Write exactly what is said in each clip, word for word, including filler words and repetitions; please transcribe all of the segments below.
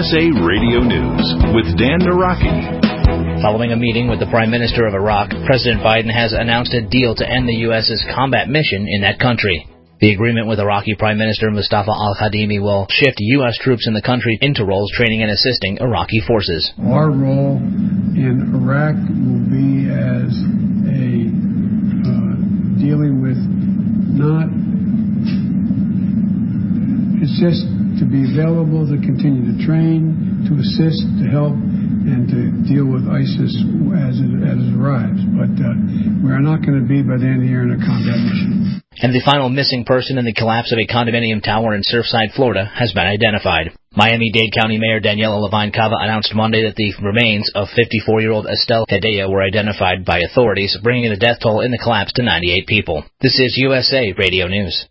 S A Radio News with Dan Naraki. Following a meeting with the Prime Minister of Iraq, President Biden has announced a deal to end the U S's combat mission in that country. The agreement with Iraqi Prime Minister Mustafa al-Kadhimi will shift U S troops in the country into roles training and assisting Iraqi forces. Our role in Iraq will be as a uh, dealing with not, it's just to be available, to continue to train, to assist, to help, and to deal with ISIS as it, as it arrives. But uh, we are not going to be, by the end of the year, in a combat mission. And the final missing person in the collapse of a condominium tower in Surfside, Florida, has been identified. Miami-Dade County Mayor Daniela Levine Cava announced Monday that the remains of fifty-four-year-old Estelle Hedaya were identified by authorities, bringing the death toll in the collapse to ninety-eight people. This is U S A Radio News.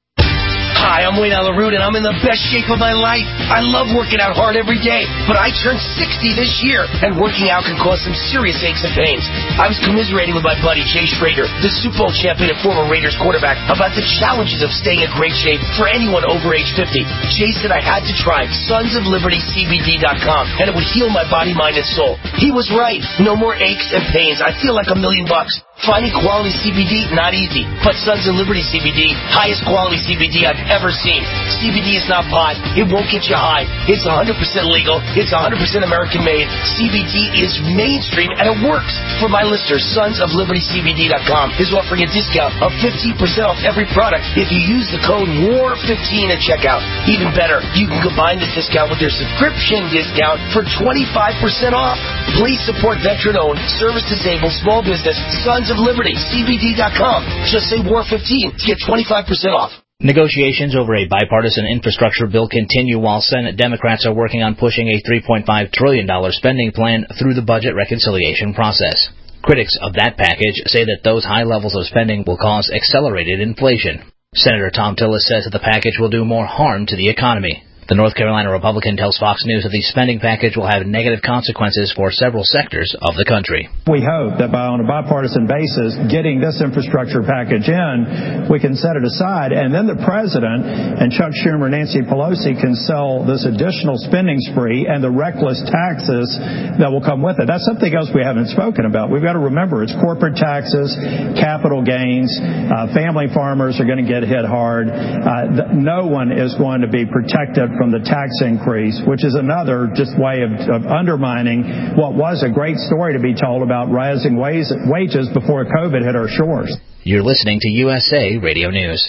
Hi, I'm Wayne Alaroot, and I'm in the best shape of my life. I love working out hard every day, but I turned sixty this year, and working out can cause some serious aches and pains. I was commiserating with my buddy Jay Schrader, the Super Bowl champion and former Raiders quarterback, about the challenges of staying in great shape for anyone over age fifty. Jay said I had to try Sons of Liberty C B D dot com, and it would heal my body, mind, and soul. He was right. No more aches and pains. I feel like a million bucks. Finding quality C B D, not easy. But Sons of Liberty C B D, highest quality C B D I've ever seen. C B D is not pot. It won't get you high. It's one hundred percent legal. It's one hundred percent American-made. C B D is mainstream, and it works. For my listeners, Sons of Liberty C B D dot com is offering a discount of fifteen percent off every product if you use the code W A R fifteen at checkout. Even better, you can combine this discount with their subscription discount for twenty-five percent off. Please support veteran-owned, service-disabled, small business, Sons of Liberty C B D dot com. Just say W A R fifteen to get twenty-five percent off. Negotiations over a bipartisan infrastructure bill continue while Senate Democrats are working on pushing a three point five trillion dollars spending plan through the budget reconciliation process. Critics of that package say that those high levels of spending will cause accelerated inflation. Senator Tom Tillis says that the package will do more harm to the economy. The North Carolina Republican tells Fox News that the spending package will have negative consequences for several sectors of the country. We hope that by on a bipartisan basis, getting this infrastructure package in, we can set it aside, and then the President and Chuck Schumer, Nancy Pelosi can sell this additional spending spree and the reckless taxes that will come with it. That's something else we haven't spoken about. We've got to remember it's corporate taxes, capital gains, uh, family farmers are going to get hit hard. Uh, no one is going to be protected from the tax increase, which is another just way of, of undermining what was a great story to be told about rising wages before COVID hit our shores. You're listening to U S A Radio News.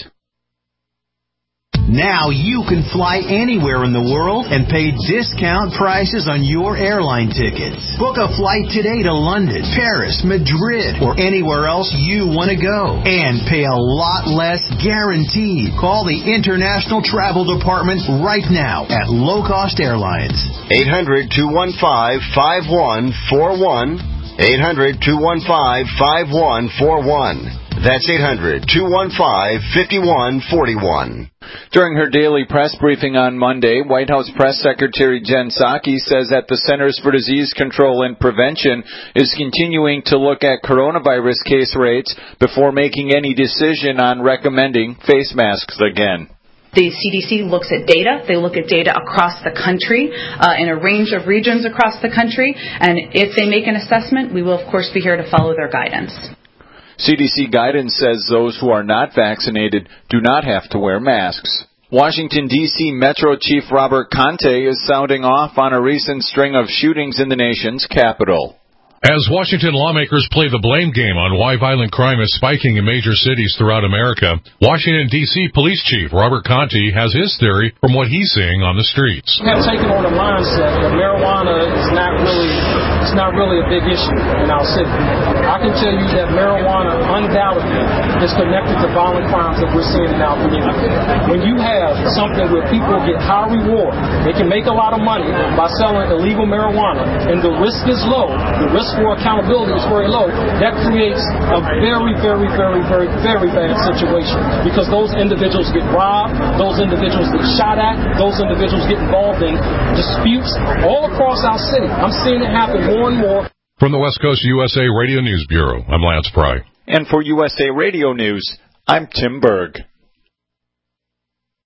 Now you can fly anywhere in the world and pay discount prices on your airline tickets. Book a flight today to London, Paris, Madrid, or anywhere else you want to go. And pay a lot less guaranteed. Call the International Travel Department right now at Low Cost Airlines. eight hundred, two one five, five one four one. eight hundred, two one five, five one four one. That's eight hundred, two one five, five one four one. During her daily press briefing on Monday, White House Press Secretary Jen Psaki says that the Centers for Disease Control and Prevention is continuing to look at coronavirus case rates before making any decision on recommending face masks again. The C D C looks at data. They look at data across the country, uh, in a range of regions across the country. And if they make an assessment, we will, of course, be here to follow their guidance. C D C guidance says those who are not vaccinated do not have to wear masks. Washington, D C Metro Chief Robert Conte is sounding off on a recent string of shootings in the nation's capital. As Washington lawmakers play the blame game on why violent crime is spiking in major cities throughout America, Washington, D C Police Chief Robert Conte has his theory from what he's seeing on the streets. We have taken on a mindset that marijuana is not really, it's not really a big issue in our city. I can tell you that marijuana undoubtedly is connected to violent crimes that we're seeing in our community. When you have something where people get high reward, they can make a lot of money by selling illegal marijuana, and the risk is low, the risk for accountability is very low, that creates a very, very, very, very, very bad situation, because those individuals get robbed, those individuals get shot at, those individuals get involved in disputes all across our city. I'm seeing it happen more and more. From the West Coast U S A Radio News Bureau, I'm Lance Pry. And for U S A Radio News, I'm Tim Berg.